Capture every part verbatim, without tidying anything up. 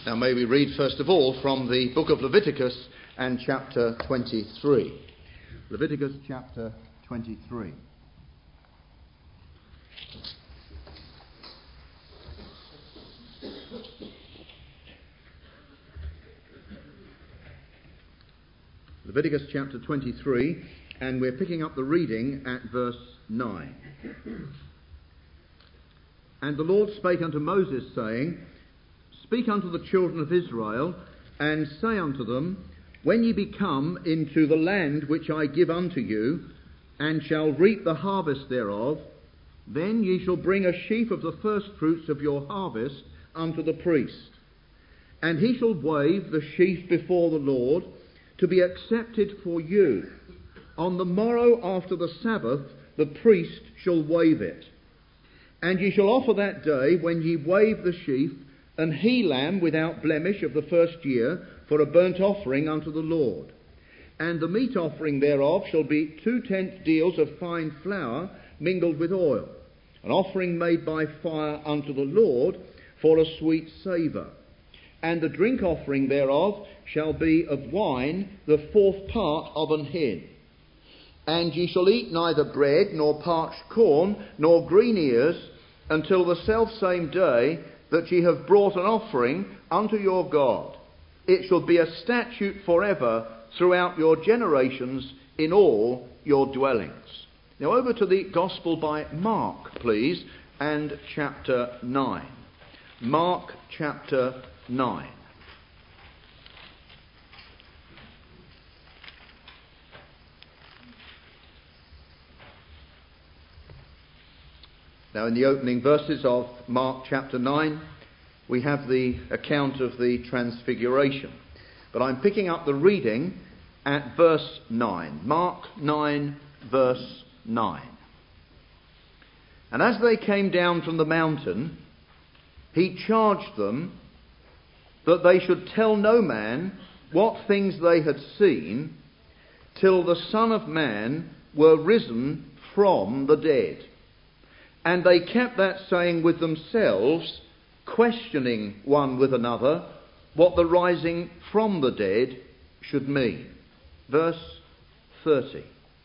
Now may we read first of all from the book of Leviticus and chapter twenty-three. Leviticus chapter twenty-three. Leviticus chapter twenty-three, and we're picking up the reading at verse nine. And the Lord spake unto Moses, saying, Speak unto the children of Israel, and say unto them, When ye be come into the land which I give unto you, and shall reap the harvest thereof, then ye shall bring a sheaf of the firstfruits of your harvest unto the priest. And he shall wave the sheaf before the Lord, to be accepted for you. On the morrow after the Sabbath, the priest shall wave it. And ye shall offer that day, when ye wave the sheaf, an he-lamb without blemish of the first year, for a burnt offering unto the Lord. And the meat offering thereof shall be two-tenth deals of fine flour mingled with oil, an offering made by fire unto the Lord for a sweet savour. And the drink offering thereof shall be of wine the fourth part of an hin. And ye shall eat neither bread, nor parched corn, nor green ears, until the selfsame day that ye have brought an offering unto your God. It shall be a statute forever throughout your generations in all your dwellings. Now over to the Gospel by Mark, please, and chapter nine. Mark chapter nine. Now in the opening verses of Mark chapter nine, we have the account of the Transfiguration. But I'm picking up the reading at verse nine. Mark nine, verse nine. And as they came down from the mountain, he charged them that they should tell no man what things they had seen, till the Son of Man were risen from the dead. And they kept that saying with themselves, questioning one with another what the rising from the dead should mean. Verse thirty.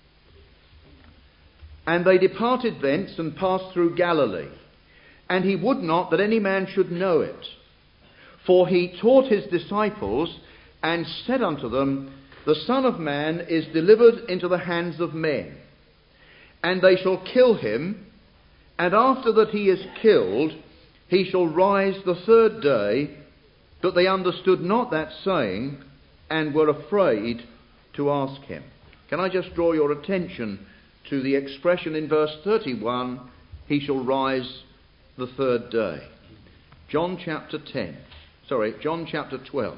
And they departed thence and passed through Galilee, and he would not that any man should know it. For he taught his disciples, and said unto them, The Son of Man is delivered into the hands of men, and they shall kill him, and after that he is killed, he shall rise the third day. But they understood not that saying, and were afraid to ask him. Can I just draw your attention to the expression in verse thirty-one, he shall rise the third day. John chapter ten. Sorry, John chapter twelve.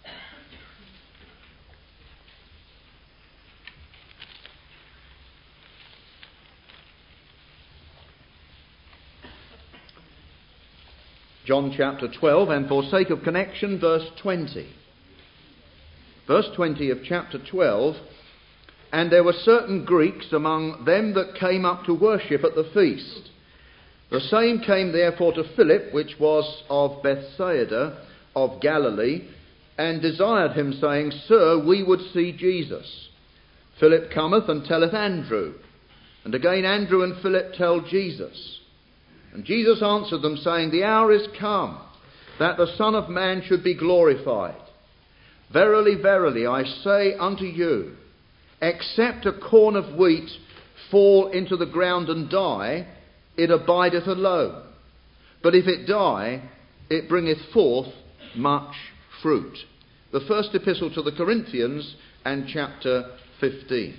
John chapter twelve, and for sake of connection, verse twenty. Verse twenty of chapter twelve, And there were certain Greeks among them that came up to worship at the feast. The same came therefore to Philip, which was of Bethsaida of Galilee, and desired him, saying, Sir, we would see Jesus. Philip cometh and telleth Andrew. And again Andrew and Philip tell Jesus. And Jesus answered them, saying, The hour is come, that the Son of Man should be glorified. Verily, verily, I say unto you, except a corn of wheat fall into the ground and die, it abideth alone. But if it die, it bringeth forth much fruit. The first epistle to the Corinthians and chapter fifteen.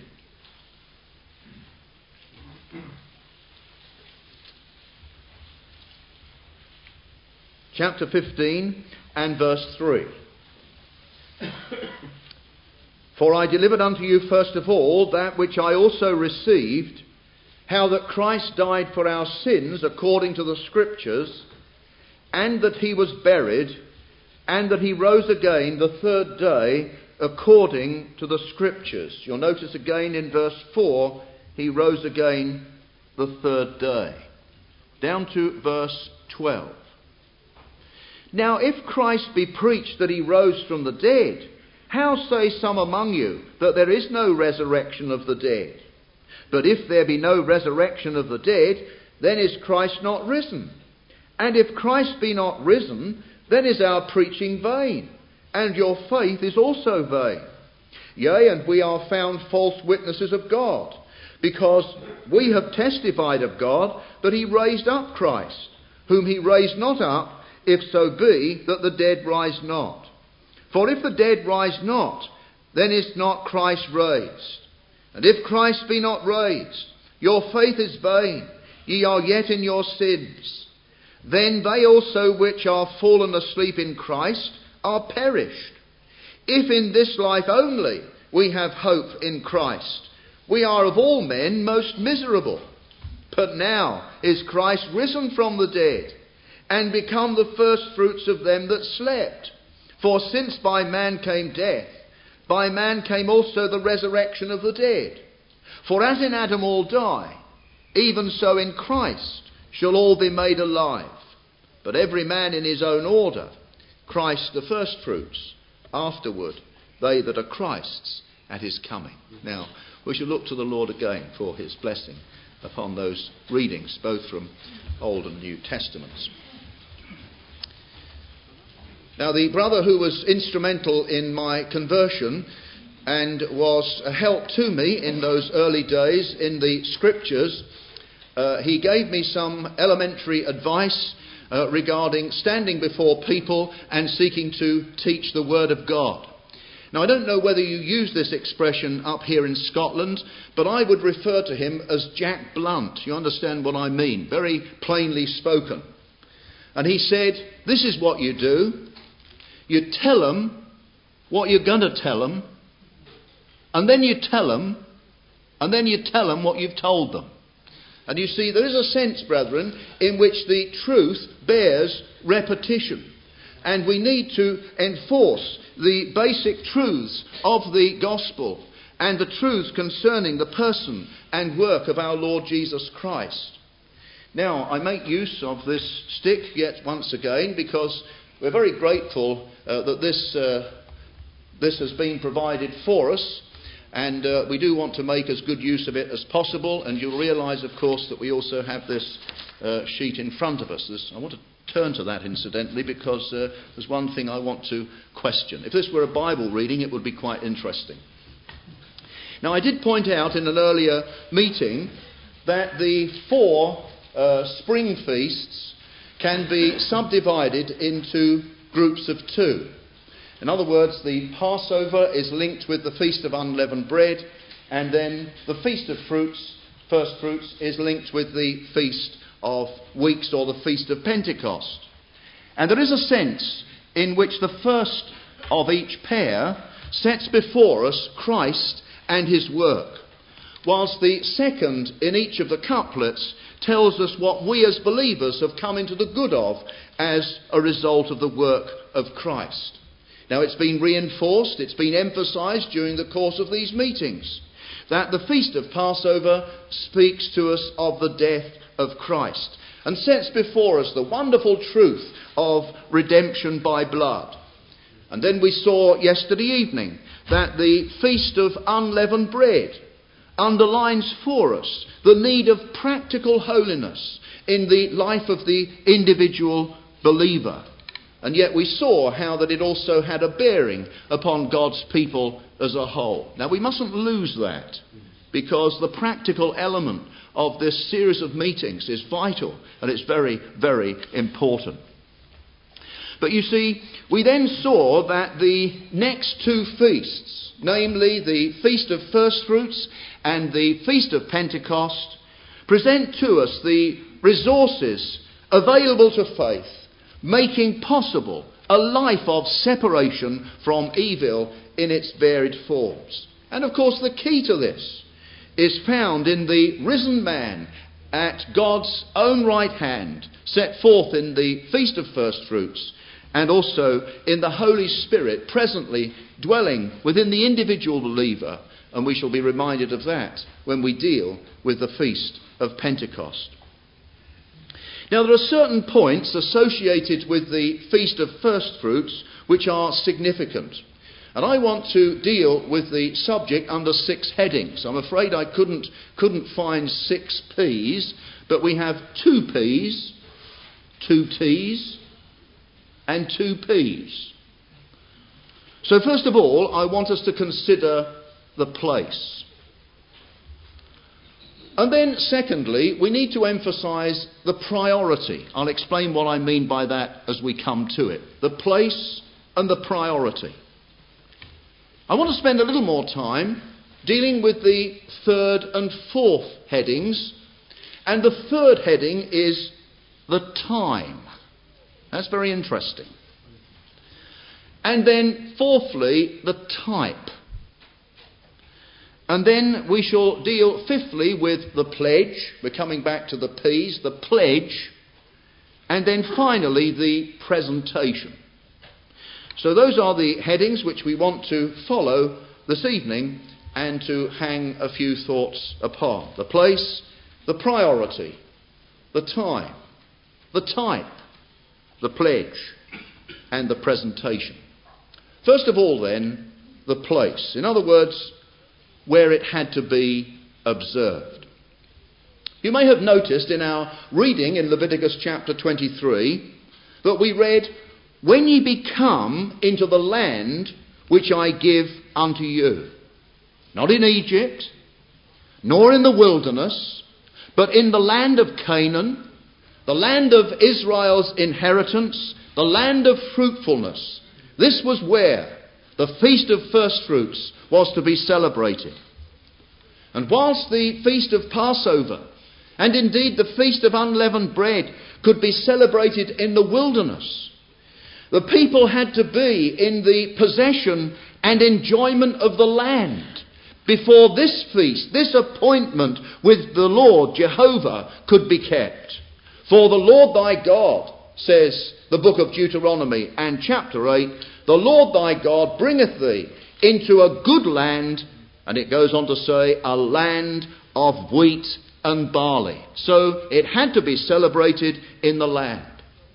Chapter fifteen and verse three. For I delivered unto you first of all that which I also received, how that Christ died for our sins according to the Scriptures, and that he was buried, and that he rose again the third day according to the Scriptures. You'll notice again in verse four, he rose again the third day. Down to verse twelve. Now if Christ be preached that he rose from the dead, how say some among you that there is no resurrection of the dead? But if there be no resurrection of the dead, then is Christ not risen? And if Christ be not risen, then is our preaching vain, and your faith is also vain. Yea, and we are found false witnesses of God, because we have testified of God that he raised up Christ, whom he raised not up, if so be that the dead rise not. For if the dead rise not, then is not Christ raised. And if Christ be not raised, your faith is vain, ye are yet in your sins. Then they also which are fallen asleep in Christ are perished. If in this life only we have hope in Christ, we are of all men most miserable. But now is Christ risen from the dead, and become the firstfruits of them that slept. For since by man came death, by man came also the resurrection of the dead. For as in Adam all die, even so in Christ shall all be made alive. But every man in his own order, Christ the firstfruits, afterward they that are Christ's at his coming. Now, we shall look to the Lord again for his blessing upon those readings, both from Old and New Testaments. Now, the brother who was instrumental in my conversion and was a help to me in those early days in the Scriptures, uh, he gave me some elementary advice uh, regarding standing before people and seeking to teach the Word of God. Now, I don't know whether you use this expression up here in Scotland, but I would refer to him as Jack Blunt. You understand what I mean? Very plainly spoken. And he said, this is what you do. You tell them what you're going to tell them, and then you tell them, and then you tell them what you've told them. And you see, there is a sense, brethren, in which the truth bears repetition. And we need to enforce the basic truths of the gospel and the truths concerning the person and work of our Lord Jesus Christ. Now, I make use of this stick yet once again because we're very grateful uh, that this, uh, this has been provided for us. And uh, we do want to make as good use of it as possible. And you'll realise, of course, that we also have this uh, sheet in front of us. This, I want to turn to that, incidentally, because uh, there's one thing I want to question. If this were a Bible reading, it would be quite interesting. Now, I did point out in an earlier meeting that the four uh, spring feasts can be subdivided into groups of two. In other words, the Passover is linked with the Feast of Unleavened Bread, and then the Feast of Fruits, First Fruits, is linked with the Feast of Weeks or the Feast of Pentecost. And there is a sense in which the first of each pair sets before us Christ and his work, whilst the second in each of the couplets tells us what we as believers have come into the good of as a result of the work of Christ. Now, it's been reinforced, it's been emphasised during the course of these meetings that the Feast of Passover speaks to us of the death of Christ and sets before us the wonderful truth of redemption by blood. And then we saw yesterday evening that the Feast of Unleavened Bread underlines for us the need of practical holiness in the life of the individual believer. And yet we saw how that it also had a bearing upon God's people as a whole. Now, we mustn't lose that, because the practical element of this series of meetings is vital and it's very, very important. But you see, we then saw that the next two feasts, namely the Feast of First Fruits and the Feast of Pentecost, present to us the resources available to faith, making possible a life of separation from evil in its varied forms. And of course, the key to this is found in the risen man at God's own right hand, set forth in the Feast of First Fruits, and also in the Holy Spirit presently dwelling within the individual believer. And we shall be reminded of that when we deal with the Feast of Pentecost. Now, there are certain points associated with the Feast of First Fruits which are significant. And I want to deal with the subject under six headings. I'm afraid I couldn't, couldn't find six P's, but we have two P's, two T's, and two P's. So first of all, I want us to consider the place. And then secondly, we need to emphasise the priority. I'll explain what I mean by that as we come to it. The place and the priority. I want to spend a little more time dealing with the third and fourth headings. And the third heading is the time. That's very interesting. And then fourthly, the type. And then we shall deal fifthly with the pledge. We're coming back to the P's, the pledge. And then finally the presentation. So those are the headings which we want to follow this evening and to hang a few thoughts upon. The place, the priority, the time, the type, the pledge, and the presentation. First of all then, the place. In other words, where it had to be observed. You may have noticed in our reading in Leviticus chapter twenty-three that we read, "When ye be come into the land which I give unto you." Not in Egypt, nor in the wilderness, but in the land of Canaan, the land of Israel's inheritance, the land of fruitfulness. This was where the Feast of First Fruits was to be celebrated. And whilst the Feast of Passover, and indeed the Feast of Unleavened Bread, could be celebrated in the wilderness, the people had to be in the possession and enjoyment of the land before this feast, this appointment with the Lord Jehovah, could be kept. For the Lord thy God, says the book of Deuteronomy and chapter eight, the Lord thy God bringeth thee into a good land, and it goes on to say, a land of wheat and barley. So it had to be celebrated in the land.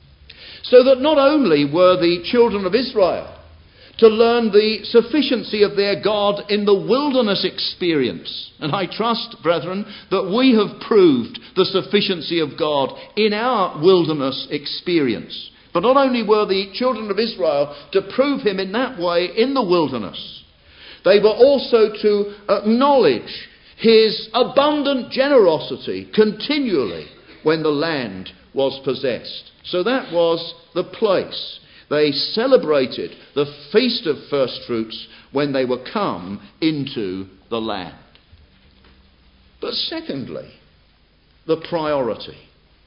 So that not only were the children of Israel to learn the sufficiency of their God in the wilderness experience, and I trust, brethren, that we have proved the sufficiency of God in our wilderness experience. But not only were the children of Israel to prove him in that way in the wilderness, they were also to acknowledge his abundant generosity continually when the land was possessed. So that was the place. They celebrated the Feast of First Fruits when they were come into the land. But secondly, the priority.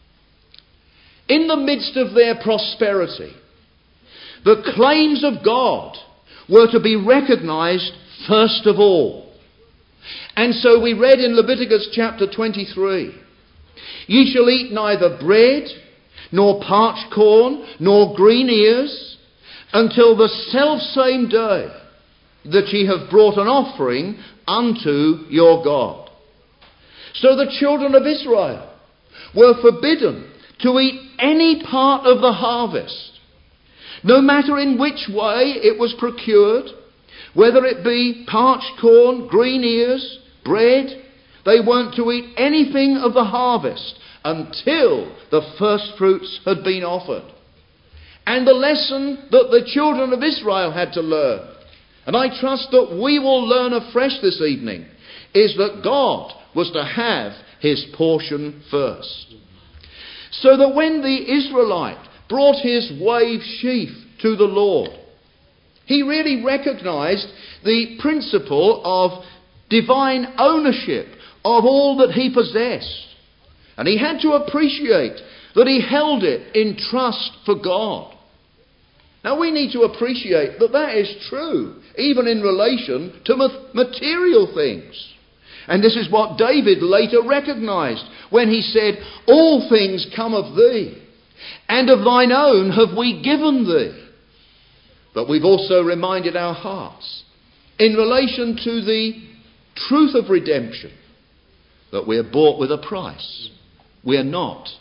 In the midst of their prosperity, the claims of God were to be recognised first of all. And so we read in Leviticus chapter twenty-three, "Ye shall eat neither bread, nor parched corn, nor green ears, until the selfsame day that ye have brought an offering unto your God." So the children of Israel were forbidden to eat any part of the harvest, no matter in which way it was procured, whether it be parched corn, green ears, bread. They weren't to eat anything of the harvest until the first fruits had been offered. And the lesson that the children of Israel had to learn, and I trust that we will learn afresh this evening, is that God was to have his portion first. So that when the Israelite brought his wave sheaf to the Lord, he really recognised the principle of divine ownership of all that he possessed. And he had to appreciate that he held it in trust for God. Now we need to appreciate that that is true, even in relation to material things. And this is what David later recognised when he said, "All things come of thee, and of thine own have we given thee." But we've also reminded our hearts in relation to the truth of redemption that we are bought with a price. We are not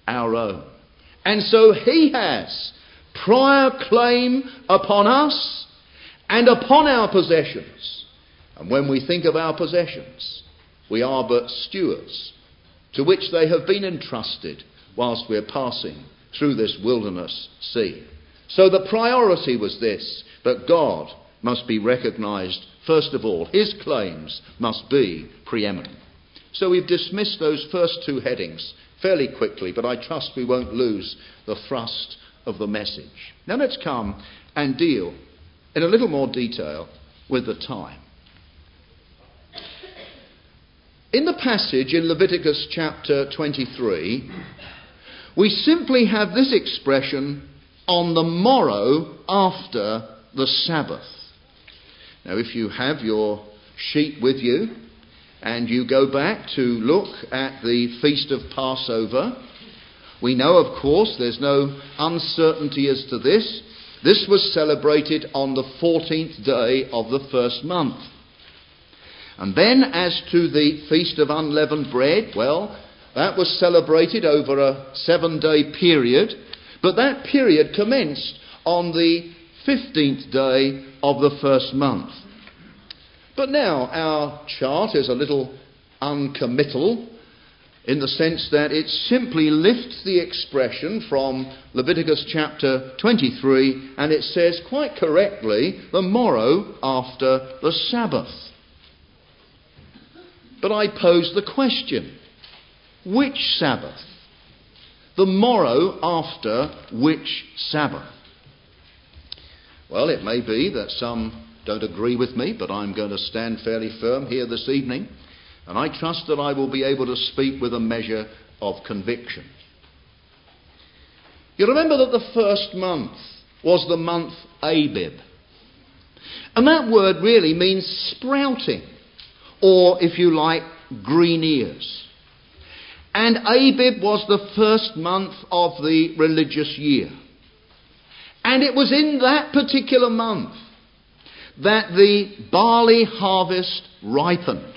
our own. And so he has prior claim upon us and upon our possessions. And when we think of our possessions, we are but stewards to which they have been entrusted whilst we're passing through this wilderness sea. So the priority was this, that God must be recognised first of all. His claims must be preeminent. So we've dismissed those first two headings fairly quickly, but I trust we won't lose the thrust of the message. Now let's come and deal in a little more detail with the time. In the passage in Leviticus chapter twenty-three, we simply have this expression, on the morrow after the Sabbath. Now, if you have your sheet with you and you go back to look at the Feast of Passover, we know, of course, there's no uncertainty as to this. This was celebrated on the fourteenth day of the first month. And then as to the Feast of Unleavened Bread, well, that was celebrated over a seven-day period, but that period commenced on the fifteenth day of the first month. But now our chart is a little uncommittal in the sense that it simply lifts the expression from Leviticus chapter twenty-three and it says quite correctly, the morrow after the Sabbath. But I pose the question, which Sabbath? The morrow after which Sabbath? Well, it may be that some don't agree with me, but I'm going to stand fairly firm here this evening, and I trust that I will be able to speak with a measure of conviction. You remember that the first month was the month Abib, and that word really means sprouting, or if you like, green ears. And Abib was the first month of the religious year. And it was in that particular month that the barley harvest ripened.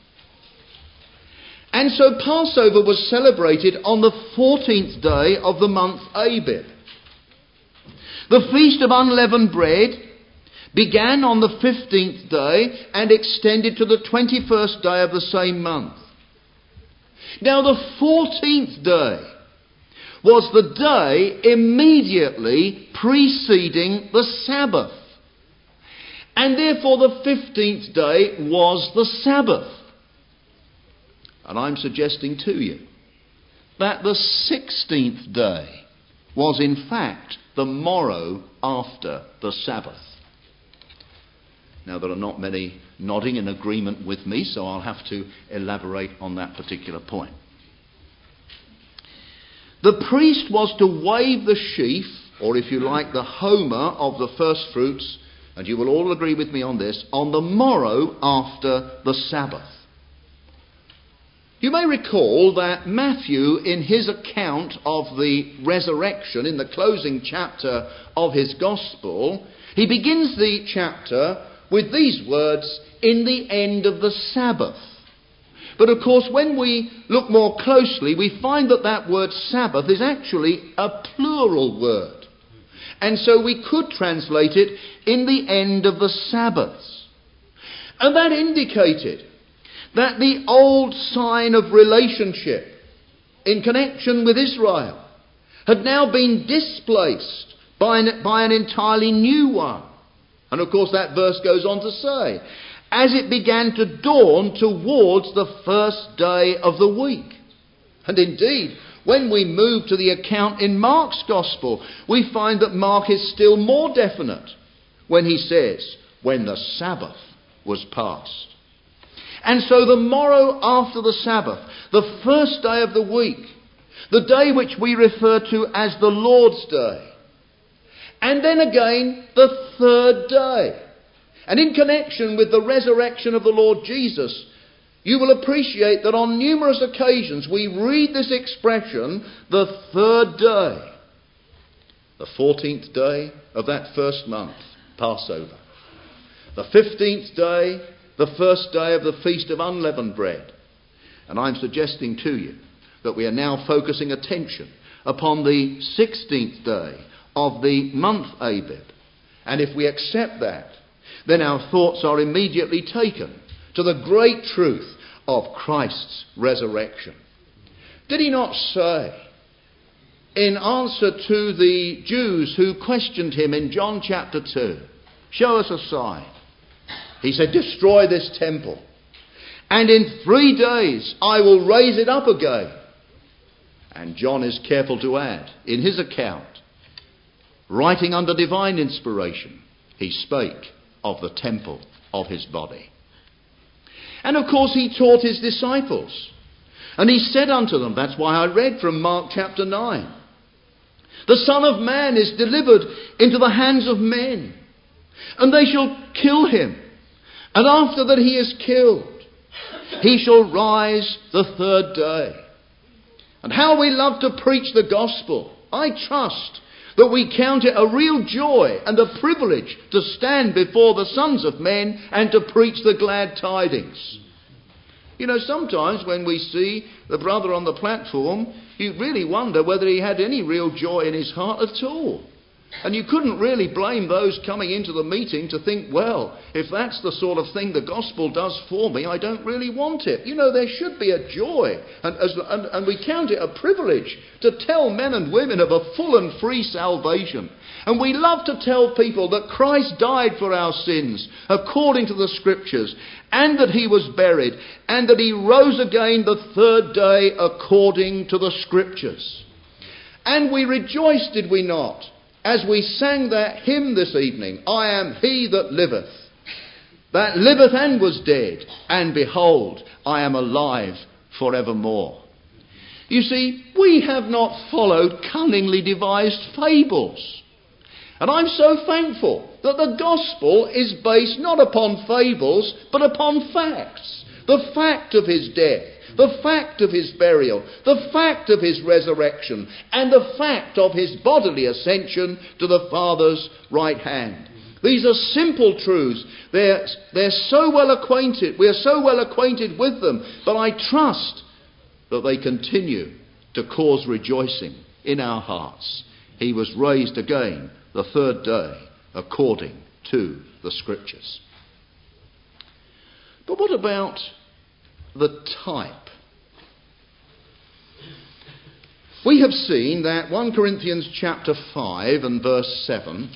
And so Passover was celebrated on the fourteenth day of the month Abib. The Feast of Unleavened Bread began on the fifteenth day and extended to the twenty-first day of the same month. Now the fourteenth day was the day immediately preceding the Sabbath. And therefore the fifteenth day was the Sabbath. And I'm suggesting to you that the sixteenth day was in fact the morrow after the Sabbath. Now, there are not many nodding in agreement with me, so I'll have to elaborate on that particular point. The priest was to wave the sheaf, or if you like, the homer of the first fruits, and you will all agree with me on this, on the morrow after the Sabbath. You may recall that Matthew, in his account of the resurrection, in the closing chapter of his Gospel, he begins the chapter with these words, in the end of the Sabbath. But of course, when we look more closely, we find that that word Sabbath is actually a plural word. And so we could translate it, in the end of the Sabbaths. And that indicated that the old sign of relationship in connection with Israel had now been displaced by an, by an entirely new one. And of course that verse goes on to say, as it began to dawn towards the first day of the week. And indeed, when we move to the account in Mark's Gospel, we find that Mark is still more definite when he says, when the Sabbath was past. And so the morrow after the Sabbath, the first day of the week, the day which we refer to as the Lord's Day, and then again the third day. And in connection with the resurrection of the Lord Jesus, you will appreciate that on numerous occasions we read this expression, the third day. The fourteenth day of that first month, Passover. The fifteenth day, the first day of the Feast of Unleavened Bread. And I'm suggesting to you that we are now focusing attention upon the sixteenth day of the month Abib. And if we accept that, then our thoughts are immediately taken to the great truth of Christ's resurrection. Did he not say, in answer to the Jews who questioned him in John chapter two, show us a sign? He said, destroy this temple, and in three days I will raise it up again. And John is careful to add, in his account, writing under divine inspiration, he spake of the temple of his body. And of course he taught his disciples. And he said unto them, that's why I read from Mark chapter nine, the Son of Man is delivered into the hands of men, and they shall kill him. And after that he is killed, he shall rise the third day. And how we love to preach the gospel. I trust that we count it a real joy and a privilege to stand before the sons of men and to preach the glad tidings. You know, sometimes when we see the brother on the platform, you really wonder whether he had any real joy in his heart at all. And you couldn't really blame those coming into the meeting to think, well, if that's the sort of thing the gospel does for me, I don't really want it. You know, there should be a joy, and, as, and, and we count it a privilege to tell men and women of a full and free salvation. And we love to tell people that Christ died for our sins according to the Scriptures, and that he was buried, and that he rose again the third day according to the Scriptures. And we rejoiced, did we not, as we sang that hymn this evening, I am he that liveth, that liveth and was dead, and behold, I am alive forevermore. You see, we have not followed cunningly devised fables. And I'm so thankful that the gospel is based not upon fables, but upon facts. The fact of his death, the fact of his burial, the fact of his resurrection, and the fact of his bodily ascension to the Father's right hand. These are simple truths. They're, they're so well acquainted. We are so well acquainted with them. But I trust that they continue to cause rejoicing in our hearts. He was raised again the third day according to the Scriptures. But what about the type? We have seen that First Corinthians chapter five and verse seven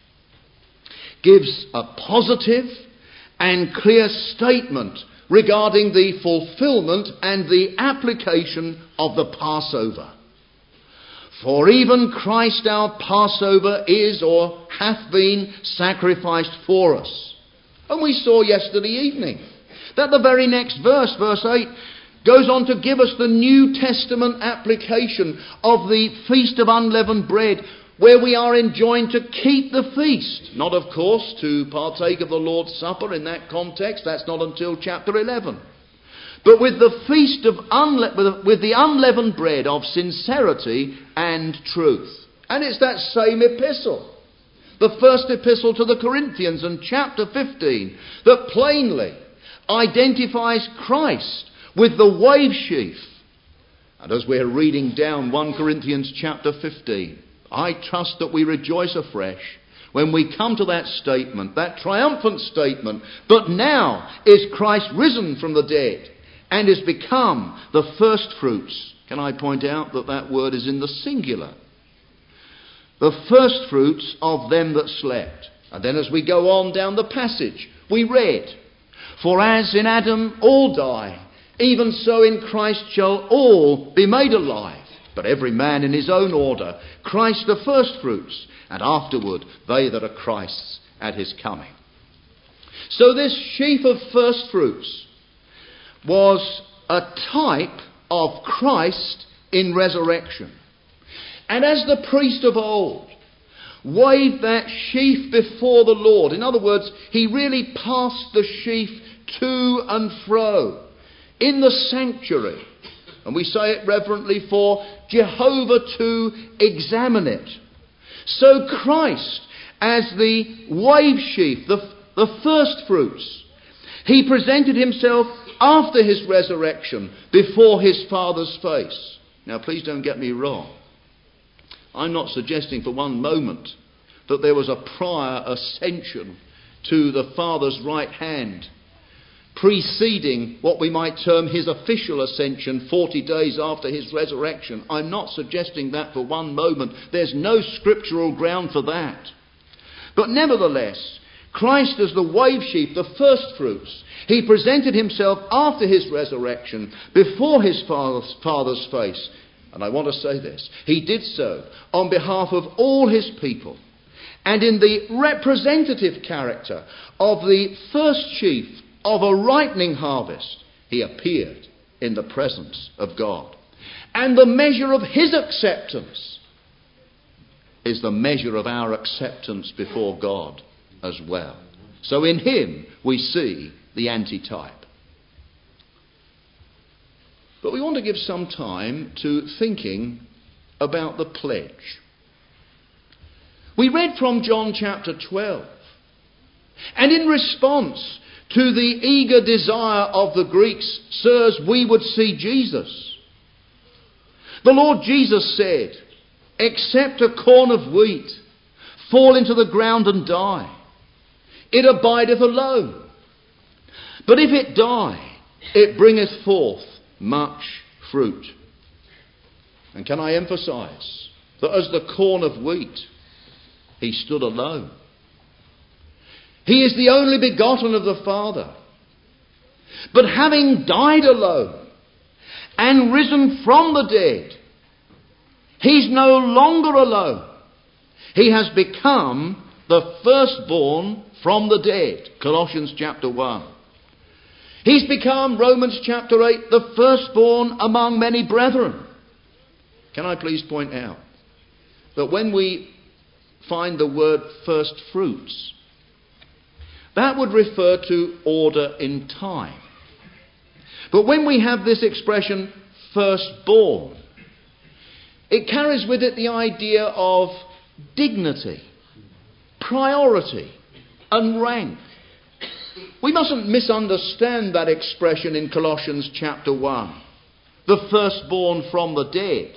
gives a positive and clear statement regarding the fulfillment and the application of the Passover. For even Christ our Passover is or hath been sacrificed for us. And we saw yesterday evening that the very next verse, verse eight, goes on to give us the New Testament application of the Feast of Unleavened Bread, where we are enjoined to keep the feast. Not, of course, to partake of the Lord's Supper in that context. That's not until chapter eleven. But with the feast of unle- with the unleavened bread of sincerity and truth. And it's that same epistle, the first epistle to the Corinthians in chapter fifteen, that plainly identifies Christ with the wave sheaf. And as we're reading down First Corinthians chapter fifteen, I trust that we rejoice afresh when we come to that statement, that triumphant statement, but now is Christ risen from the dead and is become the first fruits. Can I point out that that word is in the singular? The first fruits of them that slept. And then as we go on down the passage, we read, for as in Adam all die, even so in Christ shall all be made alive. But every man in his own order, Christ the firstfruits, and afterward they that are Christ's at his coming. So this sheaf of firstfruits was a type of Christ in resurrection. And as the priest of old waved that sheaf before the Lord, in other words, he really passed the sheaf to and fro in the sanctuary. And we say it reverently, for Jehovah to examine it. So Christ, as the wave sheaf, the, the first fruits, he presented himself after his resurrection, before his Father's face. Now, please don't get me wrong. I'm not suggesting for one moment that there was a prior ascension to the Father's right hand, preceding what we might term his official ascension forty days after his resurrection. I'm not suggesting that for one moment. There's no scriptural ground for that. But nevertheless, Christ as the wave sheep, the first fruits, he presented himself after his resurrection before his Father's, Father's face. And I want to say this. He did so on behalf of all his people. And in the representative character of the first sheaf of a ripening harvest, he appeared in the presence of God. And the measure of his acceptance is the measure of our acceptance before God as well. So in him we see the antitype. But we want to give some time to thinking about the pledge. We read from John chapter twelve. And in response to the eager desire of the Greeks, sirs, we would see Jesus, the Lord Jesus said, except a corn of wheat fall into the ground and die, it abideth alone. But if it die, it bringeth forth much fruit. And can I emphasize that as the corn of wheat, he stood alone. He is the only begotten of the Father. But having died alone and risen from the dead, he's no longer alone. He has become the firstborn from the dead. Colossians chapter one. He's become, Romans chapter eight, the firstborn among many brethren. Can I please point out that when we find the word first fruits, that would refer to order in time. But when we have this expression firstborn, it carries with it the idea of dignity, priority, and rank. We mustn't misunderstand that expression in Colossians chapter one, the firstborn from the dead.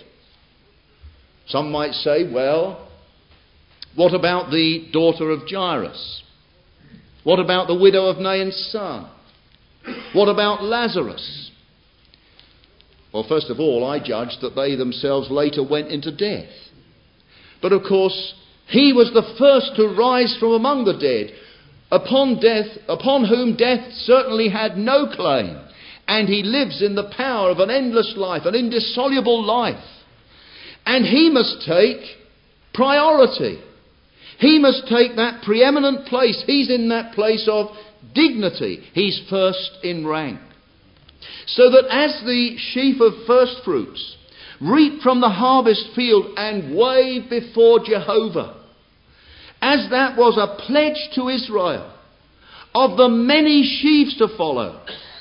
Some might say, well, what about the daughter of Jairus? What about the widow of Nain's son? What about Lazarus? Well, first of all, I judge that they themselves later went into death. But of course, he was the first to rise from among the dead, upon death, upon whom death certainly had no claim. And he lives in the power of an endless life, an indissoluble life. And he must take priority. He must take that preeminent place. He's in that place of dignity. He's first in rank. So that as the sheaf of first fruits reap from the harvest field and wave before Jehovah, as that was a pledge to Israel of the many sheaves to follow,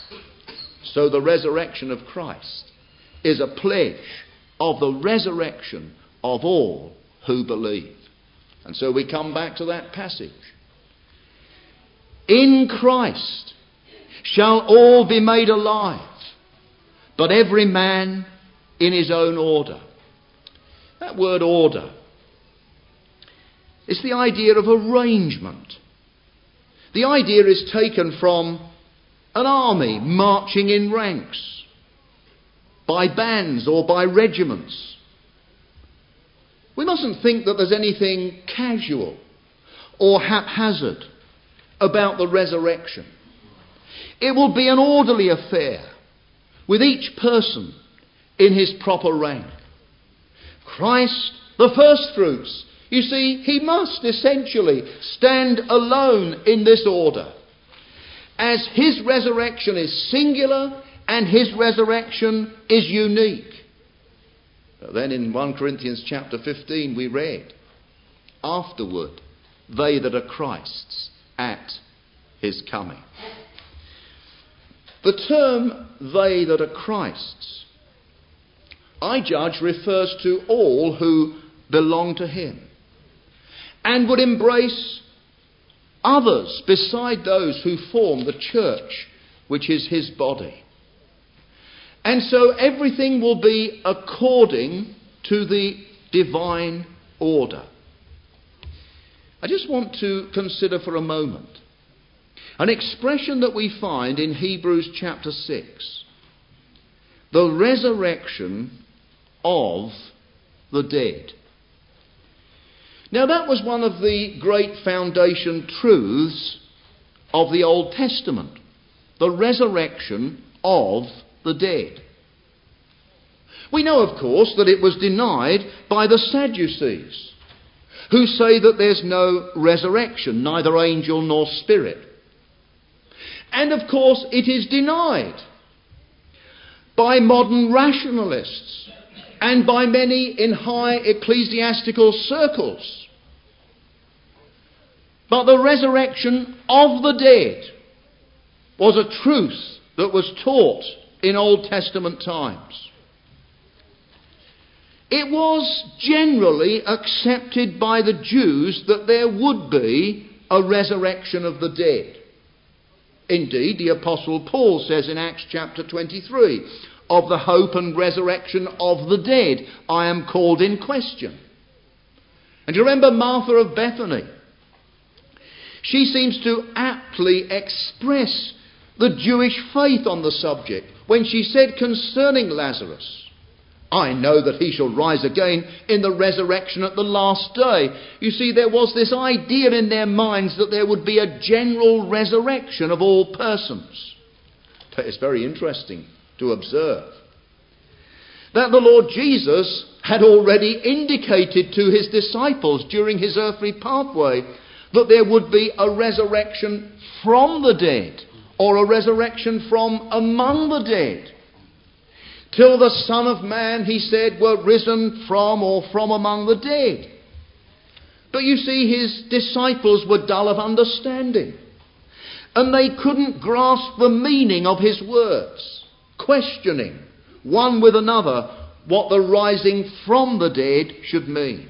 so the resurrection of Christ is a pledge of the resurrection of all who believe. And so we come back to that passage. In Christ shall all be made alive, but every man in his own order. That word order, it's the idea of arrangement. The idea is taken from an army marching in ranks, by bands or by regiments. We mustn't think that there's anything casual or haphazard about the resurrection. It will be an orderly affair, with each person in his proper rank. Christ, the first fruits, you see, he must essentially stand alone in this order, as his resurrection is singular and his resurrection is unique. But then in First Corinthians chapter fifteen we read, afterward they that are Christ's at his coming. The term they that are Christ's, I judge, refers to all who belong to him, and would embrace others beside those who form the church which is his body. And so everything will be according to the divine order. I just want to consider for a moment an expression that we find in Hebrews chapter six. The resurrection of the dead. Now that was one of the great foundation truths of the Old Testament. The resurrection of the dead. We know, of course, that it was denied by the Sadducees, who say that there's no resurrection, neither angel nor spirit. And of course it is denied by modern rationalists and by many in high ecclesiastical circles. But the resurrection of the dead was a truth that was taught in Old Testament times. It was generally accepted by the Jews that there would be a resurrection of the dead. Indeed, the Apostle Paul says in Acts chapter twenty-three, of the hope and resurrection of the dead, I am called in question. And you remember Martha of Bethany? She seems to aptly express the Jewish faith on the subject when she said concerning Lazarus, I know that he shall rise again in the resurrection at the last day. You see, there was this idea in their minds that there would be a general resurrection of all persons. It's very interesting to observe that the Lord Jesus had already indicated to his disciples during his earthly pathway that there would be a resurrection from the dead, or a resurrection from among the dead. Till the Son of Man, he said, were risen from or from among the dead. But you see, his disciples were dull of understanding, and they couldn't grasp the meaning of his words, questioning one with another what the rising from the dead should mean.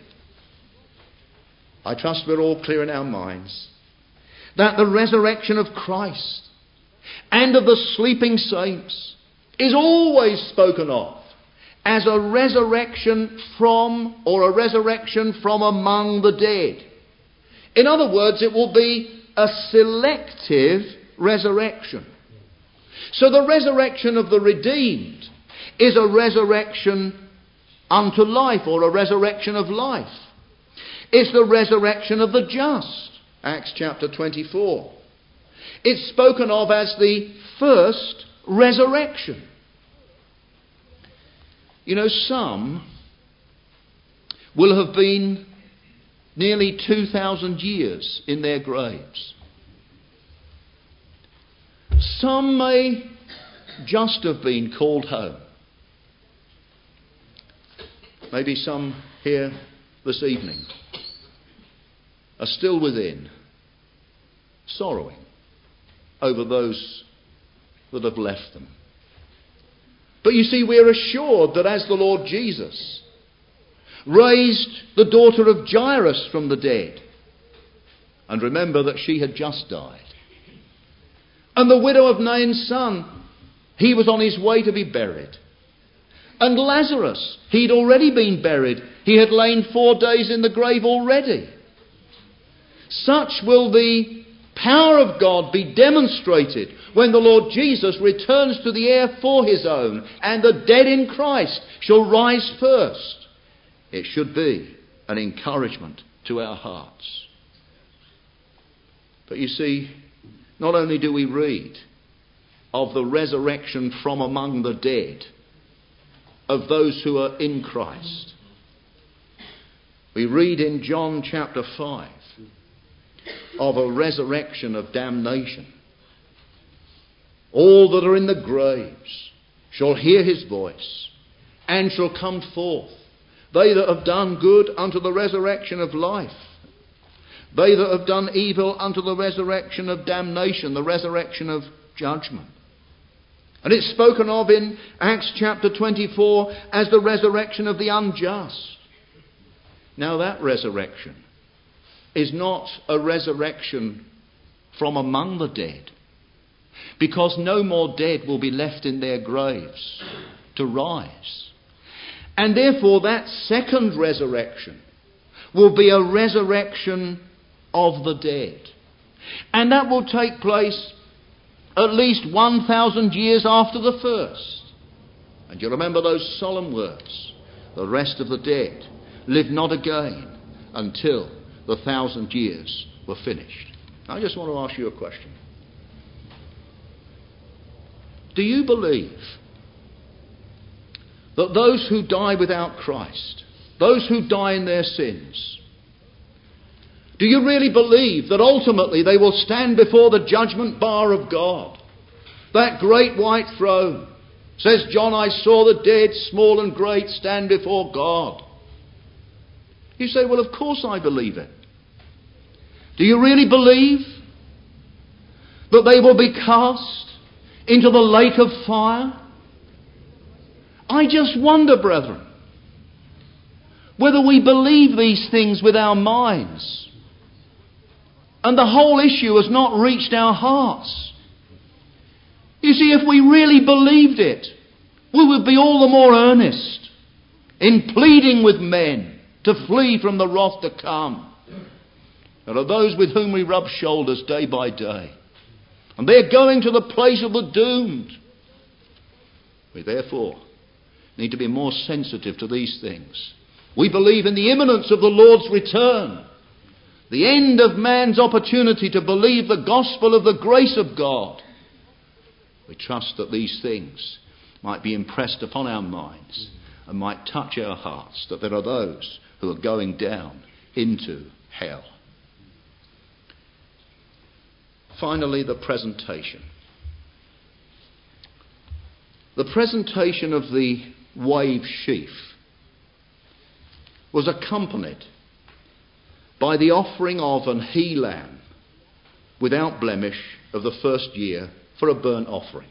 I trust we're all clear in our minds that the resurrection of Christ and of the sleeping saints is always spoken of as a resurrection from, or a resurrection from among the dead. In other words, it will be a selective resurrection. So the resurrection of the redeemed is a resurrection unto life, or a resurrection of life. It's the resurrection of the just, Acts chapter twenty-four. It's spoken of as the first resurrection. You know, some will have been nearly two thousand years in their graves. Some may just have been called home. Maybe some here this evening are still within, sorrowing over those that have left them. But you see, we're assured that as the Lord Jesus raised the daughter of Jairus from the dead, and remember that she had just died, and the widow of Nain's son, he was on his way to be buried, and Lazarus, he'd already been buried, he had lain four days in the grave already. Such will the power of God be demonstrated when the Lord Jesus returns to the air for his own, and the dead in Christ shall rise first. It should be an encouragement to our hearts. But you see, not only do we read of the resurrection from among the dead of those who are in Christ, we read in John chapter five of a resurrection of damnation. All that are in the graves shall hear his voice and shall come forth. They that have done good unto the resurrection of life. They that have done evil unto the resurrection of damnation, the resurrection of judgment. And it's spoken of in Acts chapter twenty-four as the resurrection of the unjust. Now that resurrection is not a resurrection from among the dead, because no more dead will be left in their graves to rise. And therefore that second resurrection will be a resurrection of the dead. And that will take place at least one thousand years after the first. And you remember those solemn words, the rest of the dead live not again until the thousand years were finished. I just want to ask you a question. Do you believe that those who die without Christ, those who die in their sins, do you really believe that ultimately they will stand before the judgment bar of God? That great white throne. Says John, I saw the dead, small and great, stand before God. You say, well, of course I believe it. Do you really believe that they will be cast into the lake of fire? I just wonder, brethren, whether we believe these things with our minds. And the whole issue has not reached our hearts. You see, if we really believed it, we would be all the more earnest in pleading with men to flee from the wrath to come. There are those with whom we rub shoulders day by day, and they're going to the place of the doomed. We therefore need to be more sensitive to these things. We believe in the imminence of the Lord's return, the end of man's opportunity to believe the gospel of the grace of God. We trust that these things might be impressed upon our minds and might touch our hearts, that there are those who are going down into hell. Finally, the presentation. The presentation of the wave sheaf was accompanied by the offering of an he lamb without blemish of the first year for a burnt offering.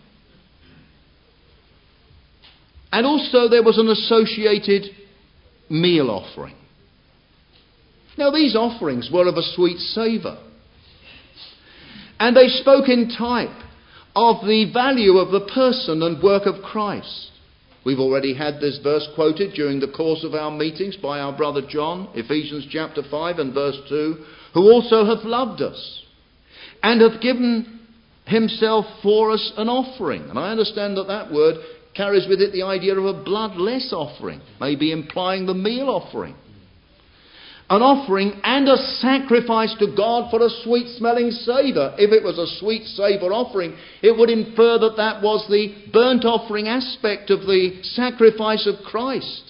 And also there was an associated meal offering. Now these offerings were of a sweet savour, and they spoke in type of the value of the person and work of Christ. We've already had this verse quoted during the course of our meetings by our brother John, Ephesians chapter five and verse two, who also hath loved us and hath given himself for us an offering. And I understand that that word carries with it the idea of a bloodless offering, maybe implying the meal offering. An offering and a sacrifice to God for a sweet-smelling savour. If it was a sweet savour offering, it would infer that that was the burnt offering aspect of the sacrifice of Christ.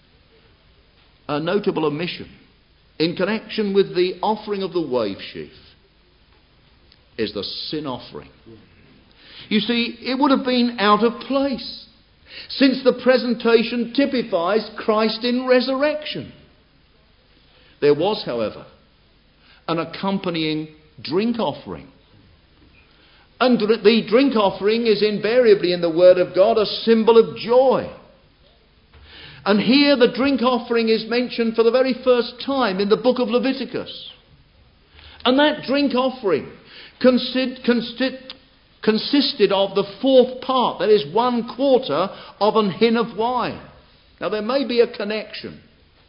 A notable omission in connection with the offering of the wave sheaf is the sin offering. You see, it would have been out of place, since the presentation typifies Christ in resurrection. There was, however, an accompanying drink offering. And the drink offering is invariably in the Word of God a symbol of joy. And here the drink offering is mentioned for the very first time in the book of Leviticus. And that drink offering consist, consist, consisted of the fourth part, that is one quarter of an hin of wine. Now there may be a connection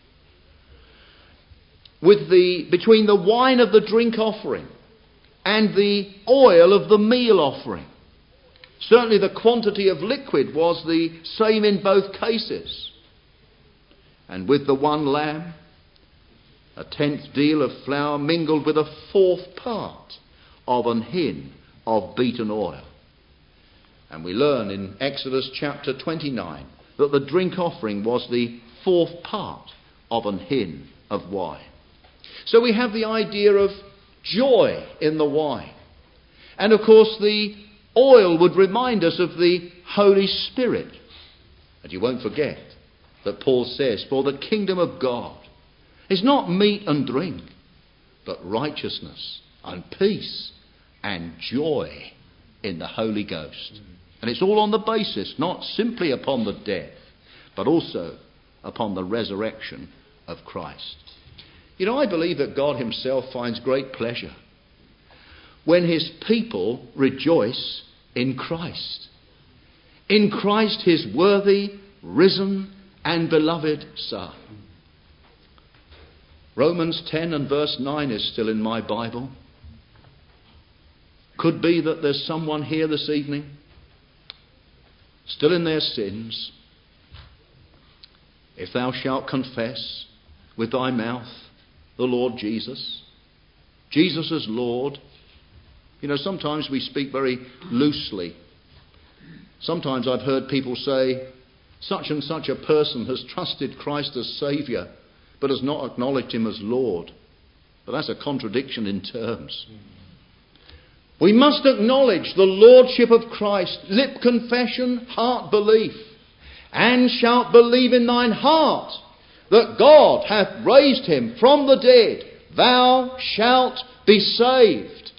with the between the wine of the drink offering and the oil of the meal offering. Certainly the quantity of liquid was the same in both cases. And with the one lamb, a tenth deal of flour mingled with a fourth part of an hin of beaten oil. And we learn in Exodus chapter twenty-nine that the drink offering was the fourth part of an hin of wine. So we have the idea of joy in the wine. And of course the oil would remind us of the Holy Spirit. And you won't forget that Paul says, for the kingdom of God is not meat and drink, but righteousness and peace and joy in the Holy Ghost. And it's all on the basis, not simply upon the death, but also upon the resurrection of Christ. You know, I believe that God himself finds great pleasure when his people rejoice in Christ. In Christ, his worthy, risen and beloved Son. Romans ten and verse nine is still in my Bible. Could be that there's someone here this evening, still in their sins. If thou shalt confess with thy mouth the Lord Jesus, Jesus as Lord. You know, sometimes we speak very loosely. Sometimes I've heard people say, such and such a person has trusted Christ as Saviour, but has not acknowledged him as Lord. But that's a contradiction in terms. We must acknowledge the Lordship of Christ, lip confession, heart belief. And shalt believe in thine heart that God hath raised him from the dead, thou shalt be saved.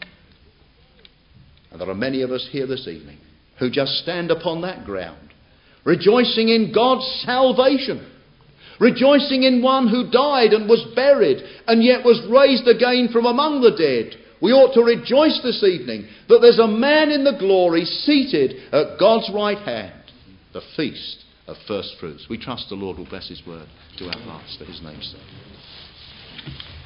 And there are many of us here this evening who just stand upon that ground, rejoicing in God's salvation, rejoicing in one who died and was buried and yet was raised again from among the dead. We ought to rejoice this evening that there's a man in the glory seated at God's right hand, the feast of first fruits. We trust the Lord will bless his word to our hearts for his name's sake.